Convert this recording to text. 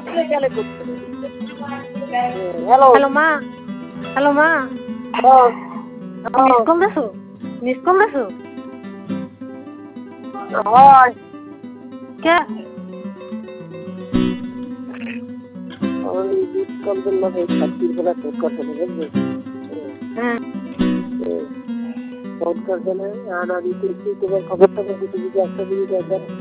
Hello hello মা, hello মা, miss call দিছো? মিস কল দিছো? হয় কে? ওই বিস্কল দিলাম এই ছাত্রীর বেলা ফোন করছে না বুঝলি হ্যাঁ ফোন করছে না আর আমি দেখছি তোমার খবরটা দেখি তুমি যে একটা দিকে